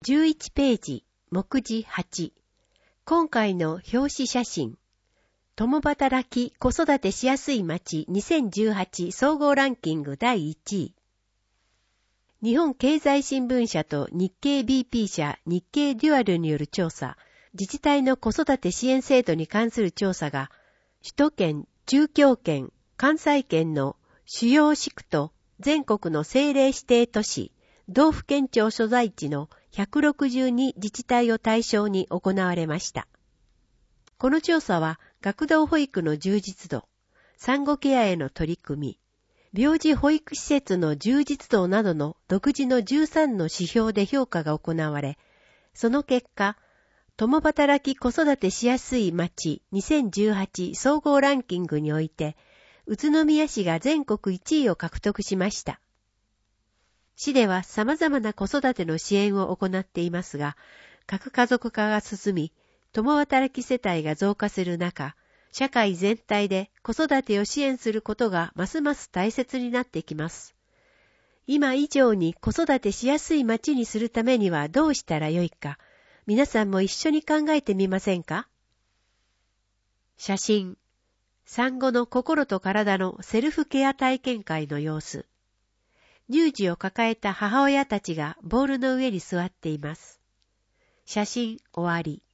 11ページ、目次8。今回の表紙写真。共働き子育てしやすい街2018総合ランキング第1位。日本経済新聞社と日経 BP 社、日経デュアルによる調査、自治体の子育て支援制度に関する調査が、首都圏、中京圏、関西圏の主要市区と全国の政令指定都市、道府県庁所在地の162自治体を対象に行われました。この調査は、学童保育の充実度、産後ケアへの取り組み、病児保育施設の充実度などの独自の13の指標で評価が行われ、その結果、共働き子育てしやすい街2018総合ランキングにおいて、宇都宮市が全国1位を獲得しました。市では様々な子育ての支援を行っていますが、核家族化が進み、共働き世帯が増加する中、社会全体で子育てを支援することがますます大切になってきます。今以上に子育てしやすい街にするためにはどうしたらよいか、皆さんも一緒に考えてみませんか？写真。産後の心と体のセルフケア体験会の様子。乳児を抱えた母親たちがボールの上に座っています。写真終わり。